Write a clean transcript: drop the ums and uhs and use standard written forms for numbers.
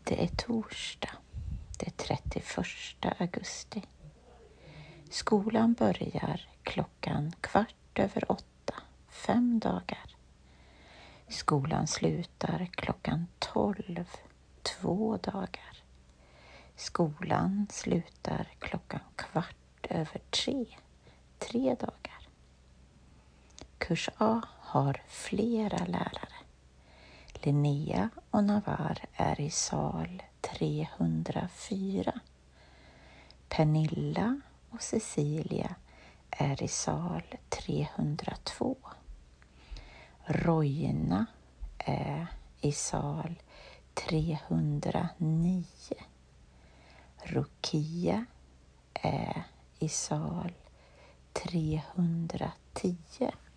Det är torsdag, det 31 augusti. Skolan börjar 7:15, 5 dagar. Skolan slutar 12:00, 2 dagar. Skolan slutar 3:15, 3 dagar. Kurs A har flera lärare. Linnea och Navar är i sal 304. Pernilla och Cecilia är i sal 302. Rojna är i sal 309. Rukia är i sal 310.